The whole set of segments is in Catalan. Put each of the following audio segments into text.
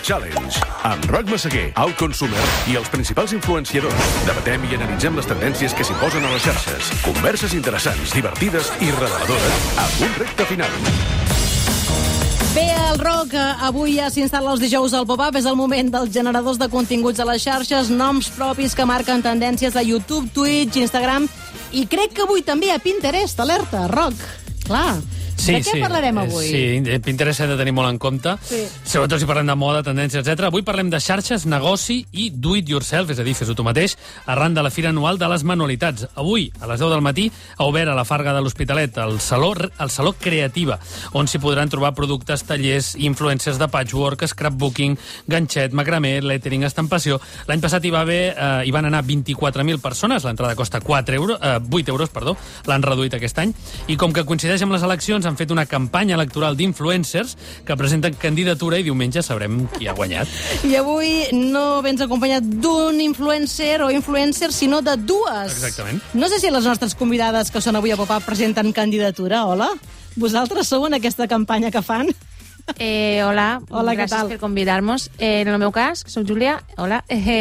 Challenge, amb Roc Massaguer, Outconsumer i els principals influenciadors. Debatem i analitzem les tendències que s'imposen a les xarxes. Converses interessants, divertides i reveladores, amb un repte final. Bé, el Roc, avui ja s'instal·la els dijous al pop-up. És el moment dels generadors de continguts a les xarxes, noms propis que marquen tendències a YouTube, Twitch, Instagram i crec que avui també a Pinterest. Alerta, Roc. Clar. Sí, de què parlarem avui? Sí, Pinterest hem de tenir molt en compte. Sí. Sobretot si parlem de moda, tendències, etc. Avui parlem de xarxes, negoci i do it yourself, és a dir, fes-ho tu mateix, arran de la Fira Anual de les Manualitats. Avui, a les 10 del matí, ha obert a la Farga de l'Hospitalet el Saló Creativa, on s'hi podran trobar productes, tallers, influencers de patchwork, scrapbooking, ganxet, macramé, lettering, estampació. L'any passat hi van anar 24.000 persones, l'entrada costa 8 euros, l'han reduït aquest any, i com que coincideix amb les eleccions, han fet una campanya electoral d'influencers que presenten candidatura i diumenge sabrem qui ha guanyat. I avui no vens acompanyat d'un influencer o influencer, sinó de dues. Exactament. No sé si les nostres convidades que són avui a Pop-Up presenten candidatura, hola? Vosaltres sou en aquesta campanya que fan? Hola, què gràcies tal? per convidar-nos. En el meu cas, que soc Júlia, hola,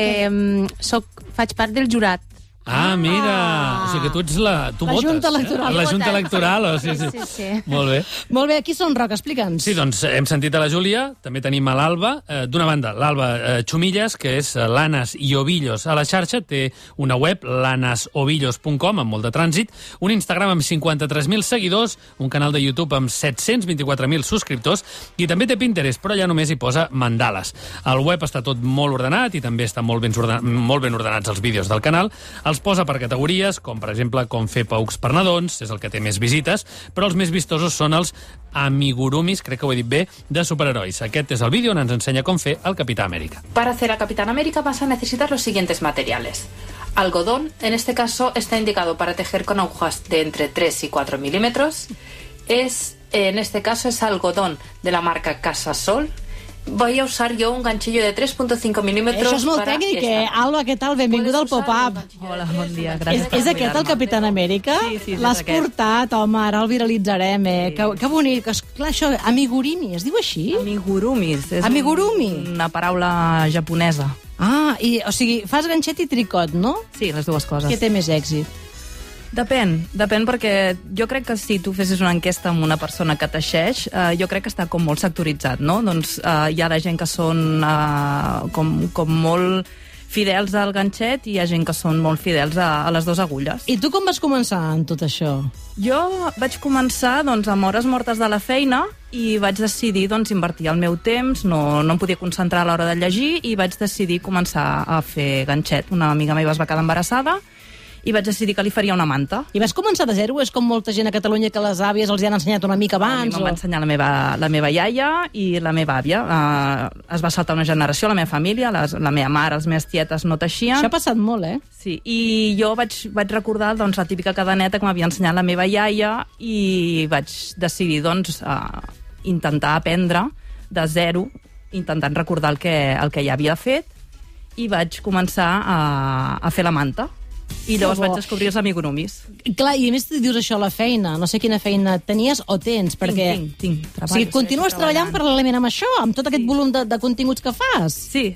faig part del jurat. Ah, mira! O sigui que tu ets tu votes. Junta Electoral. La Junta Electoral, sí. Sí. Molt bé. Molt bé, qui són, Roc? Explica'ns. Sí, doncs hem sentit a la Júlia, també tenim a l'Alba. D'una banda, l'Alba Chumillas, que és Lanas i Ovillos a la xarxa, té una web, lanasovillos.com, amb molt de trànsit, un Instagram amb 53.000 seguidors, un canal de YouTube amb 724.000 subscriptors, i també té Pinterest, però allà només hi posa mandales. El web està tot molt ordenat i també està molt ben ordenats els vídeos del canal. Els posa per categories, com per exemple com fer pous per nadons, és el que té més visites, però els més vistosos són els amigurumis, crec que ho he dit bé, de superherois. Aquest és el vídeo on ens ensenya com fer el Capità América. Para hacer a Capitán América vas a necesitar los siguientes materiales. Algodón, en este caso está indicado para tejer con agujas de entre 3 y 4 milímetros. En este caso es algodón de la marca Casa Sol. Voy a usar yo un ganchillo de 3.5 milímetros. Això és molt tècnic, Alba, què tal? Benvinguda al Pop-Up. Hola, bon dia, gràcies per És aquest el Capitán Amèrica? Sí, l'has portat, home, ara el viralitzarem, Que bonic. Clar, això, amigurumi, es diu així? Amigurumis. És Amigurumi. una paraula japonesa. Ah, o sigui, fas ganxet i tricot, no? Sí, les dues coses. Què té més èxit? Depèn, perquè jo crec que si tu fessis una enquesta amb una persona que teixeix, jo crec que està com molt sectoritzat, no? Doncs hi ha gent que són com molt fidels al ganxet i hi ha gent que són molt fidels a les dues agulles. I tu com vas començar en tot això? Jo vaig començar amb hores mortes de la feina i vaig decidir invertir el meu temps, no em podia concentrar a l'hora de llegir i vaig decidir començar a fer ganxet. Una amiga meva es va quedar embarassada i vaig decidir que li faria una manta. I vas començar de zero? És com molta gent a Catalunya que les àvies els hi han ensenyat una mica abans? A mi m'ho va ensenyar la meva iaia i la meva àvia. Es va saltar una generació, la meva família, la meva mare, les meves tietes no teixien. Això ha passat molt, Sí, i jo vaig recordar la típica cadeneta que m'havia ensenyat la meva iaia i vaig decidir intentar aprendre de zero, intentant recordar el que ja havia fet, i vaig començar a fer la manta. I llavors vaig descobrir els amigurumis. Clar, i a més tu dius això a la feina. No sé quina feina tenies o tens, perquè... Tinc. O sigui, continues treballant paral·lelament amb això, amb tot aquest volum de continguts que fas? Sí.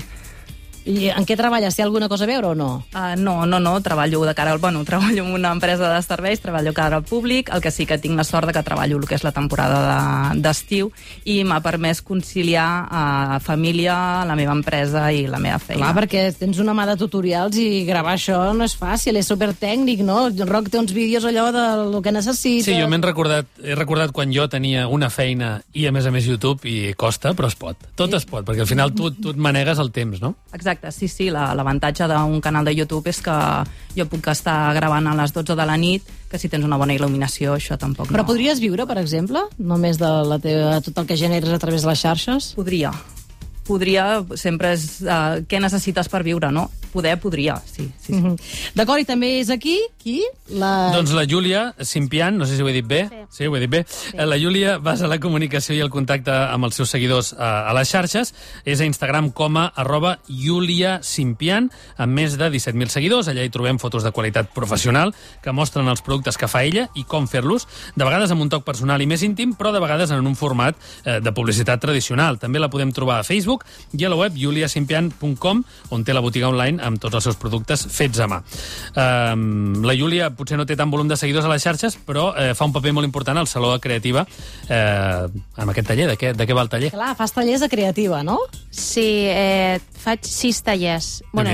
I en què treballes? Té alguna cosa a veure o no? No, treballo de cara al... treballo en una empresa de serveis, treballo cara al públic, el que sí que tinc la sort que treballo el que és la temporada d'estiu i m'ha permès conciliar família, la meva empresa i la meva feina. Clar, perquè tens una mà de tutorials i gravar això no és fàcil, és supertècnic, no? El Roc té uns vídeos allò del que necessites. Sí, jo he recordat quan jo tenia una feina i a més YouTube i costa, però es pot. Tot es pot, perquè al final tu et manegues el temps, no? Exacte, sí, l'avantatge d'un canal de YouTube és que jo puc estar gravant a les 12 de la nit, que si tens una bona il·luminació, això tampoc no. Però podries viure, per exemple, només de tot el que generes a través de les xarxes? Podria, sempre és què necessites per viure, no? Podria, sí. D'acord, i també és aquí, qui? Doncs la Júlia Simpian, no sé si ho he dit bé. Sí, ho he dit bé. Sí. La Júlia basa la comunicació i el contacte amb els seus seguidors a les xarxes. És a Instagram com a @JuliaSimpian, amb més de 17.000 seguidors. Allà hi trobem fotos de qualitat professional que mostren els productes que fa ella i com fer-los, de vegades amb un toc personal i més íntim, però de vegades en un format de publicitat tradicional. També la podem trobar a Facebook, Facebook i a la web juliasimpian.com, on té la botiga online amb tots els seus productes fets a mà. La Júlia potser no té tant volum de seguidors a les xarxes, però fa un paper molt important al Saló de Creativa amb aquest taller. De què va el taller? Clar, fas tallers de creativa, no? Sí, faig 6 tallers.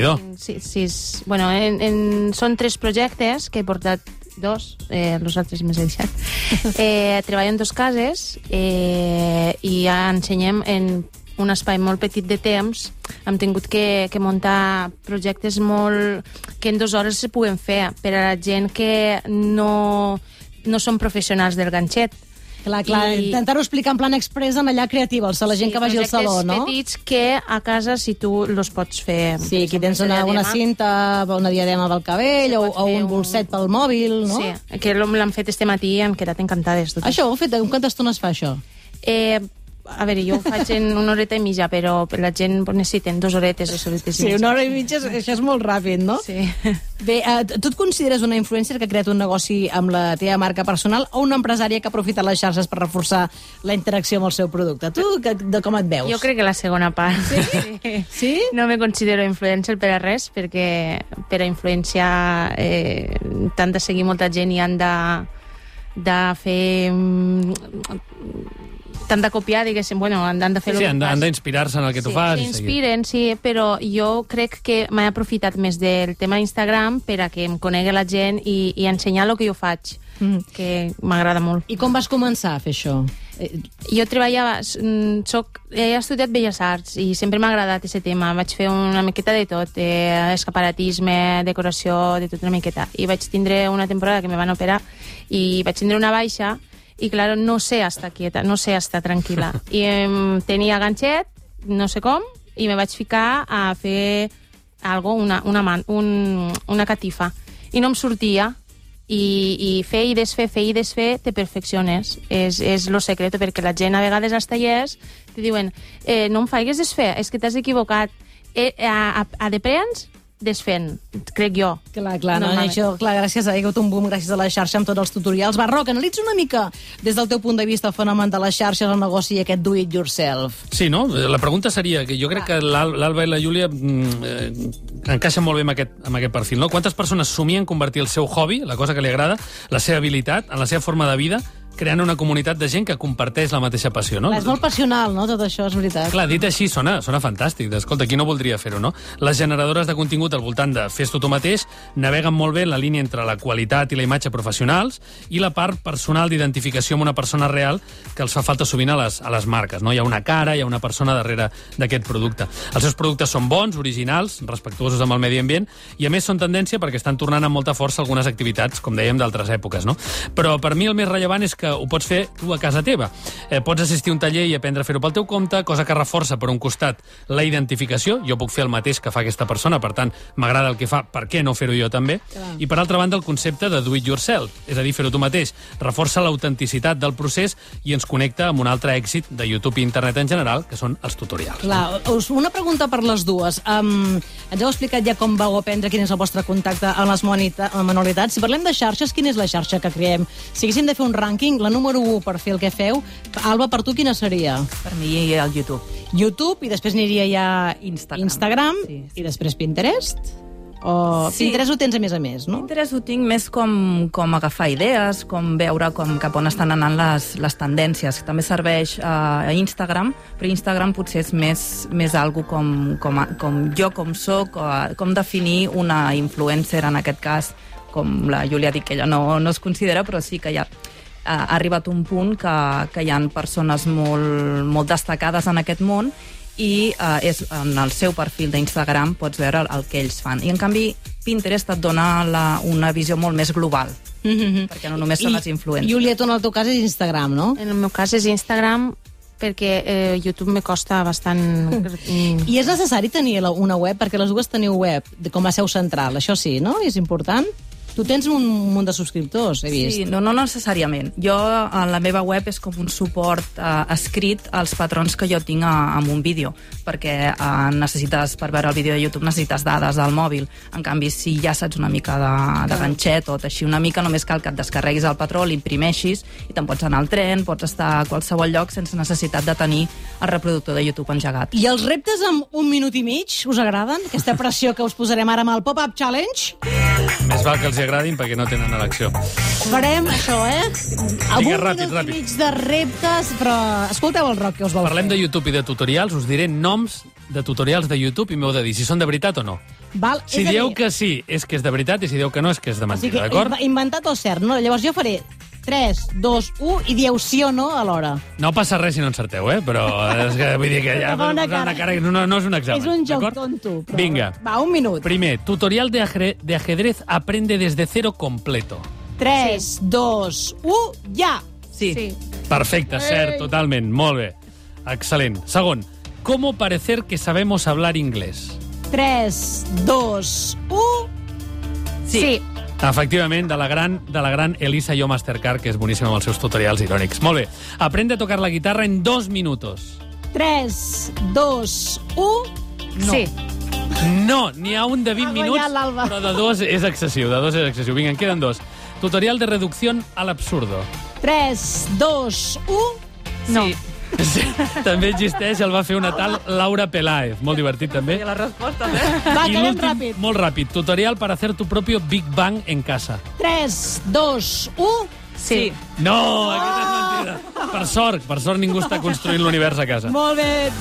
Són 3 projectes que he portat 2, els altres més he deixat. Treballo en 2 cases i ja ensenyem en un espai molt petit de temps. Hem tingut que muntar projectes que en 2 hores se puguen fer per a la gent que no són professionals del ganxet. Clar, intentar-ho explicar en plan express en allà creativa, la gent que vagi al saló, no? Projectes petits que a casa si tu los pots fer. Sí, aquí tens una cinta, una diadema pel cabell o un bolset pel mòbil, no? Sí, que l'han fet este matí i han quedat encantades. Això ho heu fet? En quanta estona es fa, això? A veure, jo ho faig en 1 horeta i mitja, però la gent necessita 2 horetes o 2 horetes i mitja. Sí, 1 hora i mitja, això és molt ràpid, no? Sí. Bé, tu et consideres una influencer que ha creat un negoci amb la teva marca personal o una empresària que ha aprofitat les xarxes per reforçar la interacció amb el seu producte? Tu, com et veus? Jo crec que la segona part. Sí? Sí? No me considero influencer per a res, perquè per a influenciar t'han de seguir molta gent i han de fer... t'han de copiar, diguéssim, han de fer... Sí, han d'inspirar-se en el que tu fas. S'inspiren, sí, però jo crec que m'he aprofitat més del tema Instagram per a que em conegui la gent i ensenyar el que jo faig, que m'agrada molt. I com vas començar a fer això? Jo treballava... He estudiat Belles Arts i sempre m'ha agradat aquest tema. Vaig fer una miqueta de tot, escaparatisme, decoració, de tot una miqueta. I vaig tindre una temporada que me van operar i vaig tindre una baixa i, claro, no sé estar quieta, no sé estar tranquil·la. I tenia ganxet, no sé com, i me vaig ficar a fer una catifa. I no em sortia. I fer i desfer te perfecciones. És lo secreto, perquè la gent a vegades als tallers te diuen no em faigues desfer, és que t'has equivocat. A depens desfent, crec jo. Clar, això, gràcies a un boom, gràcies a la xarxa amb tots els tutorials. Va, Roc, analitza una mica des del teu punt de vista el fenomen de les xarxes, el negoci i aquest do it yourself. Sí, no? La pregunta seria que jo crec que l'Alba i la Júlia encaixen molt bé amb aquest perfil, no? Quantes persones somien convertir el seu hobby, la cosa que li agrada, la seva habilitat, en la seva forma de vida, creant una comunitat de gent que comparteix la mateixa passió, no? És molt passional, no?, tot això, és veritat. Clar, dit així sona fantàstic. Escolta, qui no voldria fer-ho, no? Les generadores de contingut al voltant de fes-t'ho tu mateix naveguen molt bé en la línia entre la qualitat i la imatge professionals i la part personal d'identificació amb una persona real que els fa falta sovint a les marques, no? Hi ha una cara, hi ha una persona darrere d'aquest producte. Els seus productes són bons, originals, respectuosos amb el medi ambient i, a més, són tendència perquè estan tornant amb molta força algunes activitats, com dèiem, d'altres èpoques, no? Però per mi el més rellevant és que ho pots fer tu a casa teva. Pots assistir a un taller i aprendre a fer-ho pel teu compte, cosa que reforça, per un costat, la identificació. Jo puc fer el mateix que fa aquesta persona, per tant, m'agrada el que fa, per què no fer-ho jo també? I, per altra banda, el concepte de do it yourself, és a dir, fer-ho tu mateix. Reforça l'autenticitat del procés i ens connecta amb un altre èxit de YouTube i internet en general, que són els tutorials. Clar, una pregunta per les dues. Ens heu explicat ja com vau aprendre, quin és el vostre contacte amb les manualitats. Si parlem de xarxes, quina és la xarxa que creem? Si haguéssim de fer un rànquing, la número 1 per fer el que feu, Alba, per tu quina seria? Per mi el YouTube. YouTube, i després aniria ja Instagram sí. I després Pinterest? O sí. Pinterest ho tens a més, no? Pinterest ho tinc més com agafar idees, com veure cap on estan anant les tendències. També serveix a Instagram, però Instagram potser és més algo com jo, com soc, com definir una influencer, en aquest cas, com la Júlia ha dit que ella no es considera, però sí que ja ha arribat un punt que hi ha persones molt destacades en aquest món i en el seu perfil d'Instagram pots veure el que ells fan. I, en canvi, Pinterest et dona una visió molt més global, perquè no només són les influències. Júlia, tu en el teu cas és Instagram, no? En el meu cas és Instagram, perquè YouTube me costa bastant... I és necessari tenir una web? Perquè les dues teniu web com a seu central, això sí, no? És important? Tu tens un munt de subscriptors, he vist. Sí, no necessàriament. Jo, a la meva web, és com un suport escrit als patrons que jo tinc amb un vídeo, perquè necessites, per veure el vídeo de YouTube, necessites dades del mòbil. En canvi, si ja saps una mica de ganxet o teixir una mica, només cal que et descarreguis el patró, l'imprimeixis i te'n pots anar al tren, pots estar a qualsevol lloc sense necessitat de tenir el reproductor de YouTube engegat. I els reptes amb 1 minut i mig, us agraden? Aquesta pressió que us posarem ara amb el Pop-Up Challenge? Més val que els agradin perquè no tenen elecció. Farem això, Amb Vinga, un ràpid, minut ràpid. i mig de reptes, però escolteu el rock que us vol Parlem fer. de YouTube i de tutorials, us diré noms de tutorials de YouTube i m'heu de dir si són de veritat o no. Val? Si És a dieu dir, que sí, és que és de veritat, i si dieu que no, és que és de o sigui mentida, que d'acord? inventat o cert, no? Llavors jo faré 3, 2, 1 i dieu sí o no alhora. No passa res si no encerteu, però és que vull dir que ja Fa una posar cara. que no és un examen. És un joc d'acord? tonto. Però... Vinga. Va, 1 minut. Primer, tutorial de ajedrez aprende desde cero completo. 3, 2, 1, ja! Sí. Perfecte, cert, totalment, molt bé. Excel·lent. Segon, ¿cómo parecer que sabemos hablar inglés? 3, 2, 1... Sí. Efectivament, de la gran Elisa Yo Mastercard, que és boníssima amb els seus tutorials irònics. Molt bé. Aprende a tocar la guitarra en 2 minutos. 3, 2, 1... No. Sí. No, n'hi ha un de 20 Ha minuts, guanyat l'Alba. però de 2 és excessiu, Vinga, en queden 2. Tutorial de reducción al absurdo. 3, 2, 1... No. Sí. Sí, també existeix, el va fer una tal Laura Peláez. Molt divertit, també. I la resposta, Va, I quedem l'últim, ràpid. molt ràpid, tutorial para hacer tu propio Big Bang en casa. 3, 2, 1... Sí. No, aquesta és mentida. Per sort ningú està construint l'univers a casa. Molt bé.